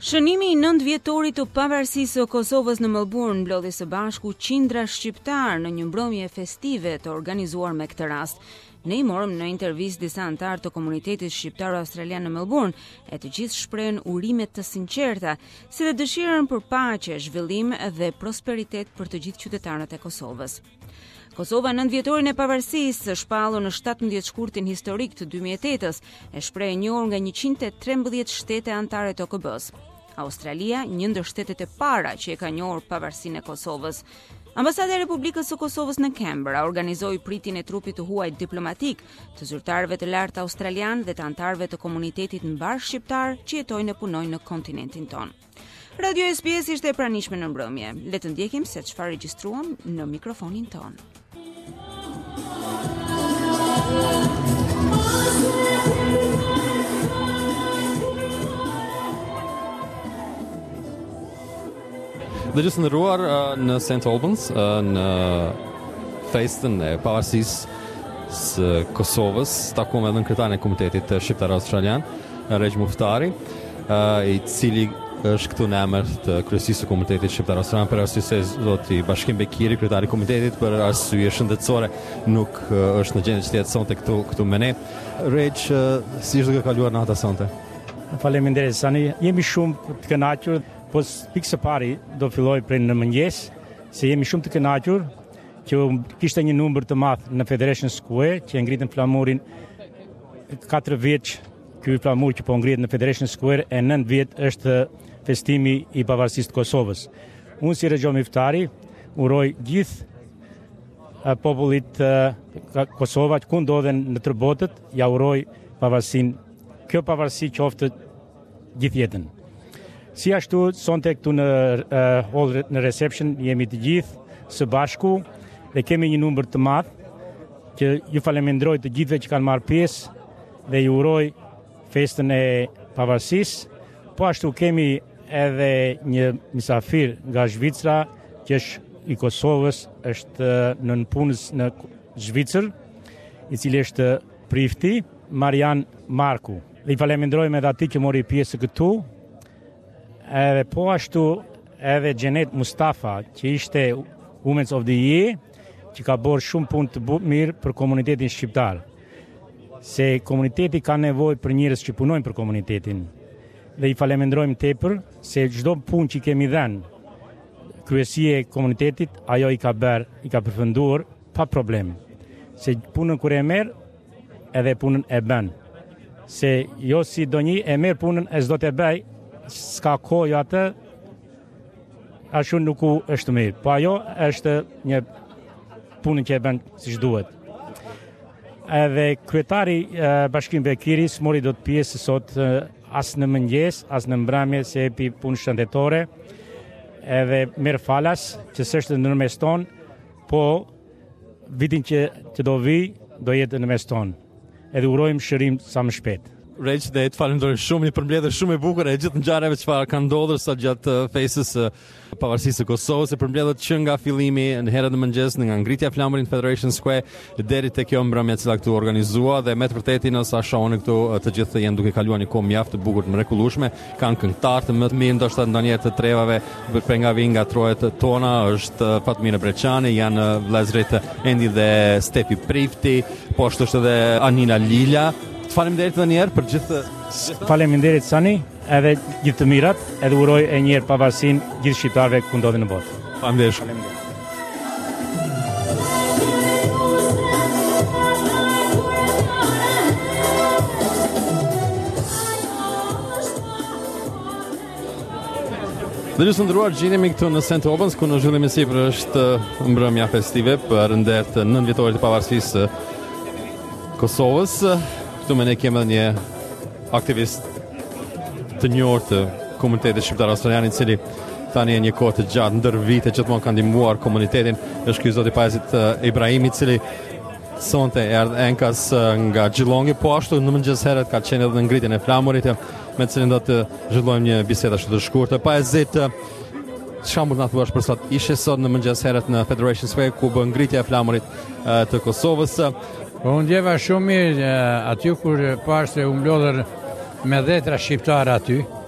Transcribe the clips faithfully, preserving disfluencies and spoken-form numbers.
Shënimi i nëntë vjetorit të pavarësisë së Kosovës në Melbourne mblodhi së bashku qindra shqiptar në një mbrëmje festive të organizuar me këtë rast. Ne i morëm në intervistë disa antar të komunitetit shqiptar-australian në Melbourne, e të gjithë shprehen urime të sinqerta, si dhe dëshirën për paqe, zhvillim dhe prosperitet për të gjithë qytetarët e Kosovës. Kosova nëntë vjetorin e pavarësisë, shpallur në shtatëmbëdhjetë shkurtin historik të dy mijë e tetës, e shpreh e njohur nga njëqind e trembëdhjetë shtete anëtare të O K B-s. Australia, një ndër shtetet e para që e ka njohur pavarësinë e Kosovës. Ambasada e Republikës së Kosovës në Canberra organizoi pritjen e trupit të huaj diplomatik të zyrtarëve të lartë australian dhe të anëtarëve të komunitetit mbar shqiptar që jetojnë e punojnë në kontinentin ton. Radio S B S ishte e pranishme në mbrëmje. Le të ndjekim se çfarë regjistruam në mikrofonin ton. Dhe gjithë ndëruar në Saint Albans, në festën e pavarësisë së Kosovës, takuam edhe në kryetarin e Komunitetit Shqiptar Australian, Regj Muftari, i cili është këtu në emër të kryesisë së Komunitetit Shqiptar Australian, për arsye se zoti Bashkim Bekiri, kryetari i komunitetit, për arsye shëndetësore nuk është në gjendje që të jetë sonte këtu këtu me ne. Regj, si është duke kaluar nata sonte? Faleminderit Sani, jemi shumë të kënaqur. Po pikë së pari do filloj prej në mëngjes, se jemi shumë të kënaqur që kishte një numër të madh në Federation Square, që e ngritën flamurin katër vjeç, ky flamur që po ngrihet në Federation Square, e nëntë vjet është festimi i pavarësisë të Kosovës. Unë si Regj Muftari uroj gjithë popullit uh, Kosova që ku ndodhen në tërë botën, ja uroj pavarësinë. Kjo pavarësi qoftë gjithë jetën. Si ashtu, sonte këtu në uh, hall në reception jemi të gjithë së bashku dhe kemi një numër të madh që ju falenderoj të gjithëve që kanë marrë pjesë dhe ju uroj festën e pavarësisë. Po ashtu kemi edhe një mysafir nga Zvicra që është i Kosovës, është në punës në Zvicër, i cili është prifti, Marian Marku. Dhe i falenderojmë edhe atij që mori pjesë këtu. Edhe po ashtu edhe Xhenet Mustafa, që ishte Women's of the Year, që ka bërë shumë punë të mirë për komunitetin shqiptar. Se komuniteti ka nevojë për njerëz që punojnë për komunitetin. Dhe i falenderojmë tepër se çdo punë që kemi dhënë kryesia e komunitetit, ajo i ka bërë, i ka përfunduar pa problem. Se punën kur e merr, edhe punën e bën. Se jo si do një e merr punën e s'do të bëj, s'ka kohë atë, ashtu nuk u është mirë. Po ajo është një punë që e bën siç duhet. Edhe kryetari uh, Bashkim Bekiri s'mori dot pjesë sot uh, as në mëngjes, as në mbrëmje, se epi punë shëndetore. Edhe merr falas që s'është në mes ton, po vitin që, që do vi, do jetë në mes ton. Edhe urojmë shërim sa më shpejt. Regj, dhe të falenderoj shumë, një përmbledhje shumë e bukur e gjithë ngjarjeve çfarë kanë ndodhur sa gjatë festës së pavarësisë së Kosovës, e përmbledhet që nga fillimi në herët e mëngjes, nga ngritja e flamurit në Federation Square deri te kjo mbrëmje që këtu organizua, dhe me të vërtetë nëse shohni këtu të gjithë janë duke kaluar një kohë mjaft të bukur të mrekullueshme, kanë këngëtar të më të mirë ndoshta ndonjëherë të trevave për nga vi nga trojet tona, është Fatmina Breçani, janë vëllezërit Endi dhe Stepi Prifti, po ashtu është edhe Anina Lila. Faleminderit edhe një herë për gjithë. Faleminderit Sani, edhe gjithë të mirat, edhe uroj e një herë pavarësinë gjithë shqiptarëve ku ndodhen në botë. Faleminderit. Dhe ju ndëruar, gjendemi këtu në Saint Albans, ku në zhvillimin e sipër është mbrëmja festive për nder të nëntë vjetorit të pavarësisë së Kosovës. Këtu me ne kemë një aktivist të njohur të komunitetit shqiptar australian, i cili tani e një kohë të gjatë ndër vite gjithmonë ka ndihmuar komunitetin, është ky zoti Pajzit Ibrahimi, i cili sonte erdhi enkas nga Gjillongi, po ashtu në mëngjes herët ka qenë edhe në ngritjen e flamurit, me të cilin do të zhvillojmë një bisedë ashtu të shkurtër. Pajzit, çfarë mund na thuash për sot? Ishe sot në mëngjes herët në Federation Square ku bën ngritja e flamurit të Kosovës. Po unë djeva shumë mirë aty kur parë se u mblodhër me dhetra shqiptarë aty,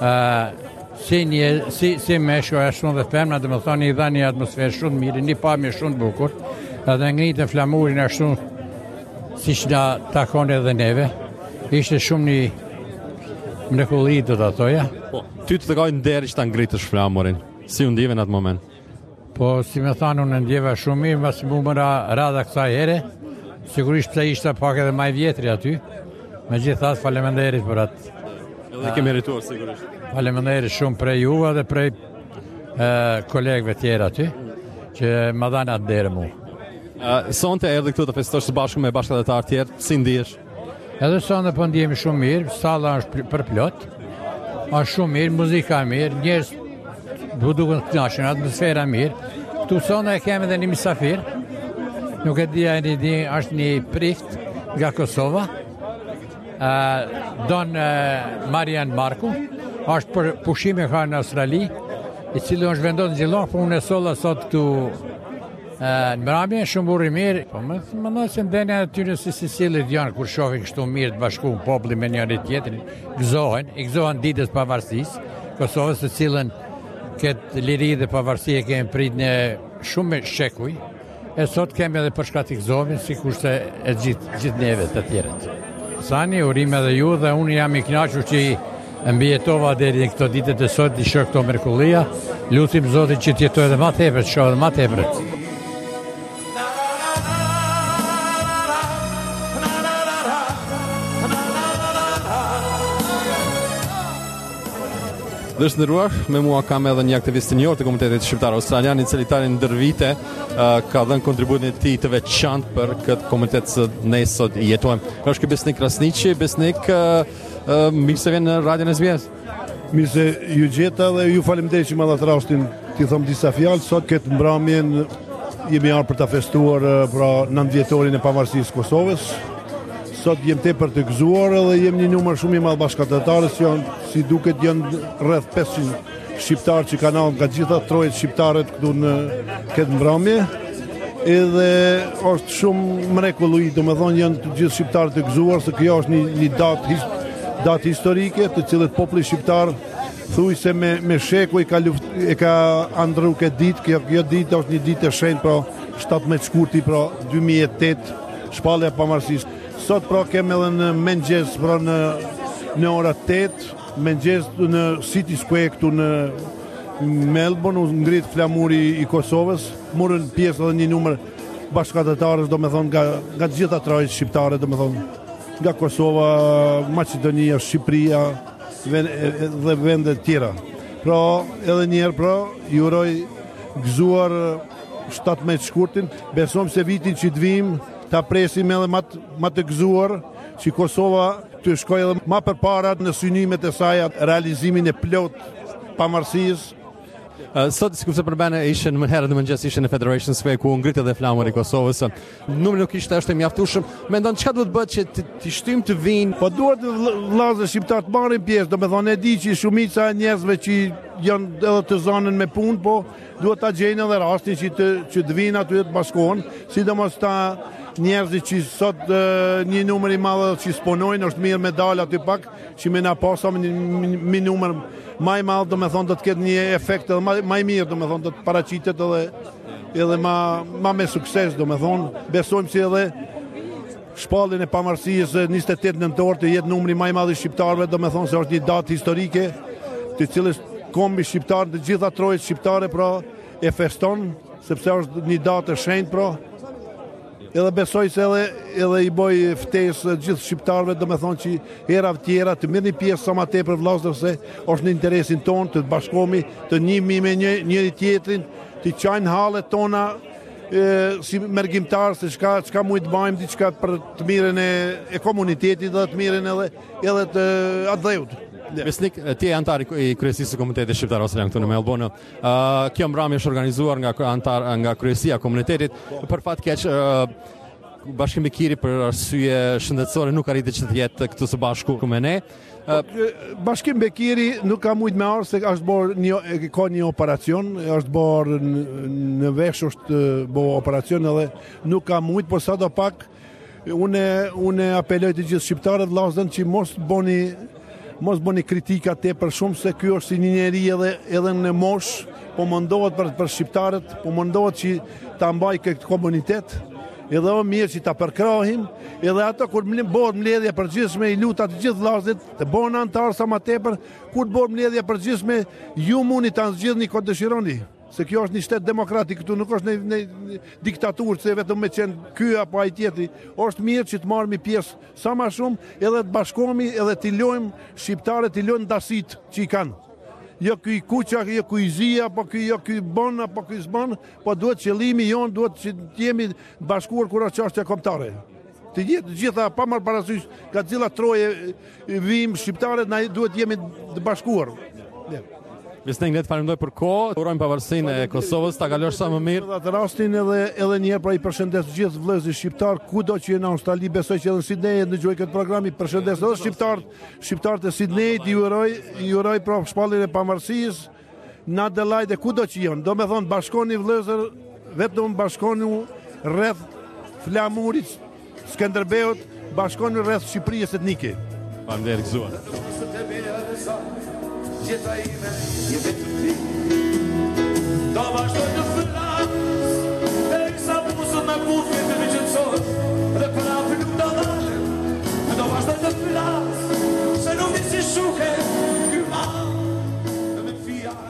uh, si një si si meshu është shumë dhe femna, dhe më thonë i dha një atmosferë shumë mirë, një pamje shumë bukur, edhe ngritën flamurin ashtu siç na takon edhe neve. Ishte shumë një mrekulli, do ta thoja. Po, ty të takoj nderi që ta ngritësh flamurin. Si u ndjeve në atë moment? Po, si me thanë, unë ndjeva shumë mirë, mbasi mu mëra rada kësaj here, sigurisht pse ishte pak edhe maj vjetri aty, me gjithat faleminderit për atë. Edhe ke merituar sigurisht. Faleminderit shumë prej juve dhe prej e, kolegëve tjerë aty, që më dhanë atë derë mu. Uh, sonte erdhe këtu të festosh së bashku me bashkëdhetar tjerë, si ndihesh? Edhe sonte po ndjehemi shumë mirë, salla është përplot, është shumë mirë, muzika e mirë, njerëz du duken të kënaqur, atmosfera mirë. Këtu sonte e kemi edhe një misafir, nuk e dia një di, është një prift nga Kosova, uh, Don uh, Marian Marku, është për pushime ka në Australi, i cili është vendosur në Gjilon, po unë e solla sot këtu Uh, në mramje, shumë burri mirë, po më më nëse se ndenja e tyre si Sicilit janë, kur shohin kështu mirë të bashku populli me njëri tjetrin, gëzohen, i gëzohen ditës pavarësisë, Kosovës, të cilën këtë liri dhe pavarësi e kemi prit në shumë me shekuj, e sot kemi edhe për shkak të gëzohemi, si kurse e gjithë gjithë neve të tjerët. Sani, urim edhe ju dhe unë jam i kënaqur që i mbijetova deri në këto ditët e sot, i shoh këto mrekullia, lutim Zotin që të jetoj edhe më tepër, të shoh edhe më tepër. Dhe është ndëruar, me mua kam edhe një aktivist senior të Komunitetit Shqiptar Australian, i cili tani ndër vite uh, ka dhënë kontributin e tij të veçantë për këtë komunitet që ne sot jetojmë. Është ky Besnik Krasniqi. Besnik, uh, uh, mirë se vjen në radion S B S. Mirë se ju gjeta dhe ju faleminderit që më dha rastin t'i them disa fjalë. Sot këtë mbrëmjen jemi ardhur për ta festuar uh, pra nëntëdhjetorin e pavarësisë së Kosovës. Sot jem tepër të gëzuar edhe jem një numër shumë i madh bashkëdhetarës që janë, si duket, janë rreth pesëqind shqiptarë që kanë ardhur nga gjitha trojet shqiptarët këtu në këtë mbrëmje. Edhe është shumë mrekulli, domethënë janë të gjithë shqiptarët të gëzuar se kjo është një, një datë datë historike, të cilët populli shqiptar thujse me me shekuj ka luft, e ka andru këtë ditë. Kjo kjo ditë është një ditë e shenjtë, pra shtatëmbëdhjetë shkurti, pra dy mijë e tetë, shpallja e pavarësisë. Sot pra kemi edhe në mëngjes, pra në në ora tetë, mëngjes në City Square këtu në Melbourne, u ngrit flamuri i Kosovës, morën pjesë edhe një numër bashkëdhetarësh, domethënë nga nga të gjitha trajet shqiptare, domethënë nga Kosova, Maqedonia, Shqipëria dhe vende të tjera. Pra edhe një herë pra ju uroj gëzuar shtatëmbëdhjetë shkurtin, besojmë se vitin që të vijmë ta presim edhe më më të gëzuar që Kosova të shkojë edhe më përpara në synimet e saj, realizimin e plot pavarësisë. Uh, sot, si kurse përbene, ishe në herë në mëngjes, ishe në Federation Square, ku ngrit edhe flamuri i Kosovës. Numri nuk ishte ashtu i mjaftueshëm. Mendon çka duhet bëhet që të, të shtym të vinë? Po duhet vëllezër shqiptar të marrin pjesë, domethënë e di që shumica e njerëzve që janë edhe të zonën me punë, po duhet ta gjejnë edhe rastin që të që të vinë aty të bashkohen, sidomos ta njerëzit që sot uh, një numër i madh që sponojnë, është mirë me dalë aty pak, që me na pasam një, një numër më i madh, domethënë do të ketë një efekt edhe më i mirë, domethënë do të paraqitet edhe edhe më më me sukses, domethënë besojmë se edhe shpalljen e pavarësisë njëzet e tetë nëntor të jetë numri më i madh i shqiptarëve, domethënë se është një datë historike, të cilës kombi shqiptar, të gjitha trojet shqiptare pra e feston, sepse është një datë e shenjtë pra. Edhe besoj se edhe, edhe i boj ftesë gjithë shqiptarëve, domethënë që hera tjera të merrni pjesë sa më tepër vëllezër, se është në interesin tonë të bashkohemi, të njihemi me një, njëri tjetrin, të qajnë hallet tona e, si mergjimtar, se çka çka mund të bëjmë diçka për të mirën e, e komunitetit dhe të mirën edhe edhe të atdheut. Besnik, ti je antar i kryesisë së Komunitetit Shqiptar Australian këtu në Melbourne. Uh, kjo mbrëmje është organizuar nga antar nga kryesia e komunitetit. Për fat keq, uh, Bashkimi Kiri për arsye shëndetësore nuk arriti që të jetë këtu së bashku me ne. Uh, Bashkimi Bekiri nuk ka mujt me ardhur se është bërë një ka një operacion, është bërë në vesh është bërë operacion edhe nuk ka mujt, por sadopak unë unë apeloj të gjithë shqiptarët vllazën që mos bëni mos bëni kritika tepër shumë se ky është si një njeri edhe edhe në mosh, po mundohet për për shqiptarët, po mundohet që ta mbaj këtë komunitet. Edhe o mirë që ta përkrahim, edhe ato kur bëhet mbledhja përgjithshme i luta të gjithë vllazërit, të bëhen antar sa më tepër, kur të bëhet mbledhja përgjithshme, ju mundi ta zgjidhni kur dëshironi. Se kjo është një shtet demokratik, këtu nuk është në, në diktaturë, se vetëm me qenë ky apo ai tjetri. Është mirë që të marrëmi pjesë sa më shumë, edhe të bashkohemi, edhe të lojmë shqiptarët, të lojnë dasit që i kanë. Jo ky kuqa, jo ky zia, apo ky jo ky bon, apo ky s'bon, po duhet qëllimi jon, duhet që të jemi bashkuar kur është çështja kombëtare. Të gjithë, gjitha pa marrë parasysh ka të cilat troje vim shqiptarët, na duhet jemi të bashkuar. Yeah. Visneng, ne të falenderoj për kohë, urojmë pavarësinë e Kosovës, ta kalosh sa më mirë. Në atë rastin edhe edhe një herë pra i përshëndes gjithë vëllezërit shqiptar kudo që janë në Australi, besoj që edhe në Sydney dëgjoj këtë program, i përshëndes edhe shqiptarët, shqiptarët e Sydneyt, ju uroj, ju uroj pra shpalljen e pavarësisë, në Adelaide kudo që janë. Do me thonë bashkoni vëllezër, vetëm bashkoni rreth flamurit, Skënderbeut, bashkoni rreth Shqipërisë etnike. Faleminderit gëzuar. Gjeta ime, je vetëm ti. Do vazhdoj të flas, derisa muzën me bufin të vigjësoj, dhe për afi nuk do dalem, do vazhdoj të flas, se nuk di si shuke, ky mal, dhe me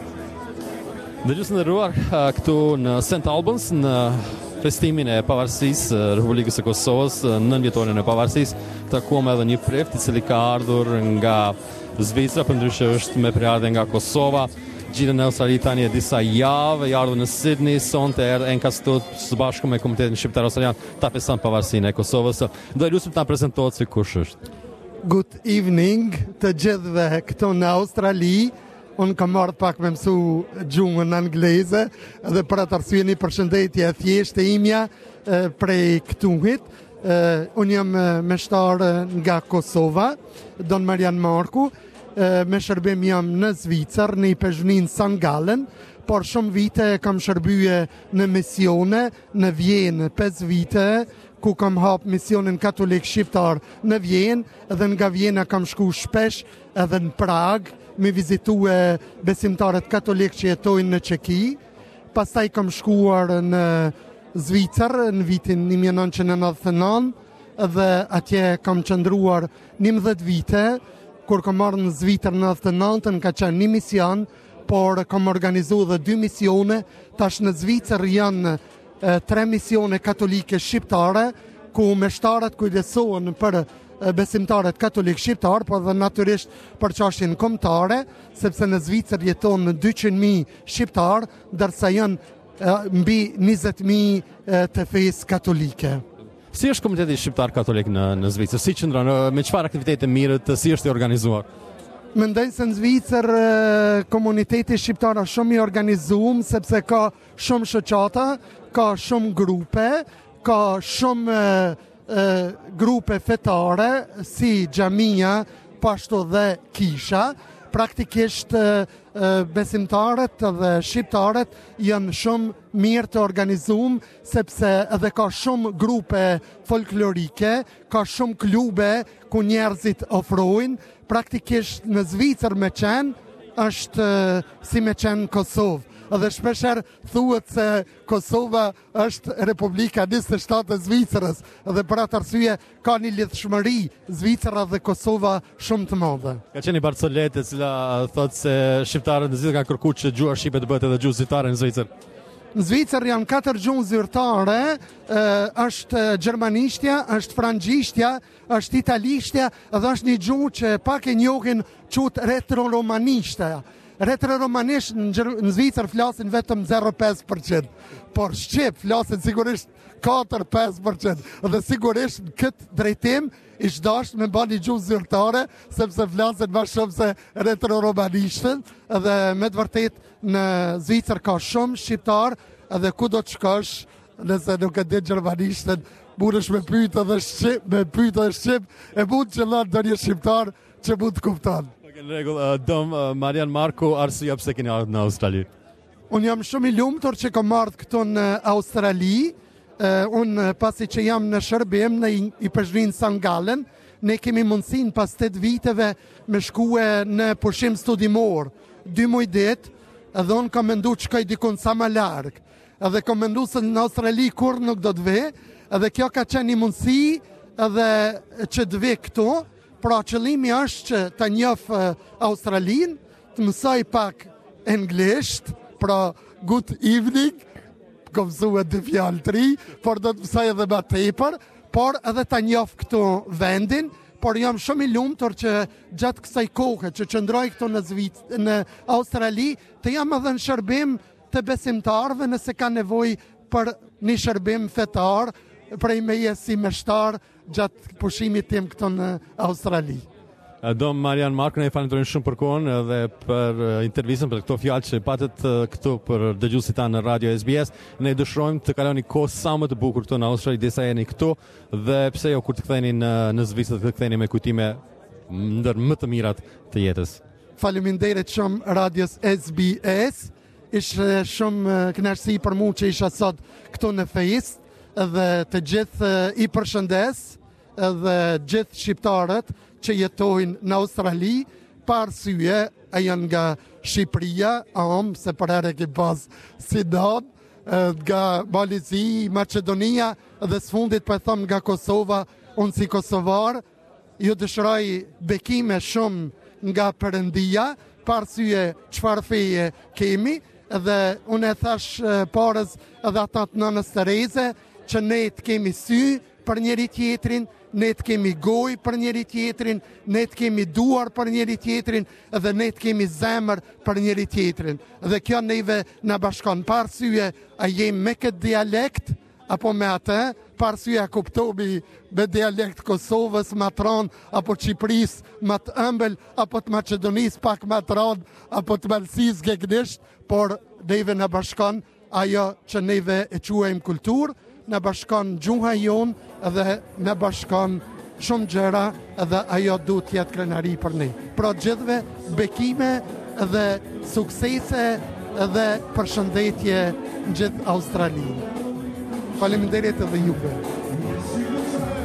fjalë. Dëgjues të nderuar, këtu në Saint Albans, në festimin e pavarësisë Republikës së Kosovës, nëntëvjetorin e pavarësisë, takuam edhe një prift i cili ka ardhur nga Zvicra, përndryshe është me përardhje nga Kosova. Gjitën në Australi tani e disa javë, i ardhur në Sydney, sonte erdhë në Kastut së bashku me Komitetin Shqiptar Australian ta feston pavarësinë e Kosovës. Do e lutem ta prezantohet si kush është. Good evening të gjithëve këtu në Australi. Unë kam marrë pak me mësu gjuhën angleze dhe për atë arsye një përshëndetje e thjeshtë e imja e, prej këtuhit. Uh, unë jam meshtar nga Kosova, Don Marian Marku, uh, me shërbim jam në Zvicër, në i pezhnin San Gallen, por shumë vite kam shërbye në misione, në Vjenë pesë vite, ku kam hap misionin katolik shqiptar në Vjenë, edhe nga Vjena kam shku shpesh edhe në Prag, me vizitue besimtarët katolik që jetojnë në Çeki, pastaj kam shkuar në Zvicër në vitin një mijë e nëntëqind e nëntëdhjetë e nëntë dhe atje kam qëndruar njëmbëdhjetë vite, kur kam marrë në Zvicër në nëntëdhjetë e nëntë ka qenë një mision, por kam organizuar dhe dy misione. Tash në Zvicër janë e, tre misione katolike shqiptare, ku meshtarët kujdesohen për e, besimtarët katolik shqiptar, por dhe natyrisht për çështjen kombëtare, sepse në Zvicër jeton dyqind mijë shqiptar, ndërsa janë mbi njëzet mijë të fesë katolike. Si është Komiteti Shqiptar Katolik në në Zvicër? Si qëndron, me çfarë aktivitete mirët, si është i organizuar? Mendoj se në Zvicër komuniteti shqiptar është shumë i organizuar, sepse ka shumë shoqata, ka shumë grupe, ka shumë e, e, grupe fetare si xhamia, po ashtu dhe kisha. Praktikisht besimtarët dhe shqiptarët janë shumë mirë të organizuar, sepse edhe ka shumë grupe folklorike, ka shumë klube ku njerëzit ofrojnë. Praktikisht në Zvicër me qenë është si me qenë Kosovë. Edhe shpesher thuhet se Kosova është Republika njëzet e shtatë e Zvicrës, dhe për atë arsye ka një lidhshmëri Zvicra dhe Kosova shumë të madhe. Ka qenë Barcolet e cila thotë se shqiptarët në Zvicër kanë kërkuar që gjua shqipe të bëhet edhe gjuhë zyrtare në Zvicër. Në Zvicër janë katër gjuhë zyrtare, është gjermanishtja, është frangjishtja, është italishtja, dhe është një gjuhë që pak e njohin quhet retro-romanishtja. Retro-romanisht në Zvicër flasin vetëm zero virgulë pesë përqind, por shqip flasin sigurisht katër deri pesë përqind, dhe sigurisht në këtë drejtim ish dasht me ba një gjuhë zyrtare, sepse flasin më shumë se retro-romanishtën, dhe me të vërtet në Zvicër ka shumë shqiptar, edhe ku do të shkosh, nëse nuk e din gjermanishtën, mundesh me pyet edhe shqip, me pyet edhe shqip, e mund që lënë ndonjë shqiptar që mund të kupton. Në rregull, uh, Dom uh, Marian Marku, arsyeja pse keni ardhur në Australi? Unë jam shumë i lumtur që kam ardhur këtu në Australi. Uh, unë pasi që jam në shërbim në i, i pezhrin San Gallen, ne kemi mundësin pas tetë viteve me shkue në pushim studimor, dy muj ditë, edhe unë kam mendu që kaj dikun sa ma largë, edhe kam mendu se në Australi kur nuk do të ve, edhe kjo ka qenë një mundësi edhe që të ve këtu, pra qëllimi është që të njof Australin, të mësoj pak anglisht, pra good evening, kom mësue dy fjallë tri, por do të mësoj edhe ma tepër, por edhe të njof këtu vendin, por jam shumë i lumtur që gjatë kësaj kohe që qëndroj këtu në, Zvit, në Australi, të jam edhe në shërbim të besimtarve nëse ka nevoj për një shërbim fetar, prej meje si meshtar gjatë pushimit tim këtu në Australi. Dom Marian Mark, ne falenderojmë shumë për kohën dhe për intervistën, për këto fjalë që patët këtu për dëgjuesit tanë në Radio S B S. Ne dëshirojmë të kaloni kohë sa më të bukur këtu në Australi, disa jeni këtu dhe pse jo kur të ktheheni në në Zvicër të ktheheni me kujtime ndër më të mirat të jetës. Faleminderit shumë Radios S B S. Ishte shumë kënaqësi për mua që isha sot këtu në Feist dhe të gjithë i përshëndes edhe gjithë shqiptarët që jetojnë në Australi, pa arsye, a janë nga Shqipëria, am, se për herë ke pas Sidan, nga Malizi, Macedonia, dhe së për thëmë nga Kosova, unë si Kosovar, ju dëshiroj bekime shumë nga Perëndia, pa arsye çfarë feje kemi, dhe unë e thash parës edhe ata të nënës Tereze, që ne të kemi sy për njëri tjetrin, ne të kemi gojë për njëri tjetrin, ne të kemi duar për njëri tjetrin, dhe ne të kemi zemër për njëri tjetrin. Dhe kjo neve në bashkon, pa arsye a jem me këtë dialekt, apo me atë, pa arsye a kuptomi me dialekt Kosovës, matron, apo Qipëris, ma të ëmbël, apo të Macedonis, pak matron, apo të Malsis gegnisht, por neve në bashkon ajo që neve e quajmë kulturë, në bashkon gjuha jonë dhe në bashkon shumë gjëra dhe ajo du t'jetë krenari për ne. Pra gjithve bekime dhe suksese dhe përshëndetje në gjithë Australinë. Faleminderit edhe juve.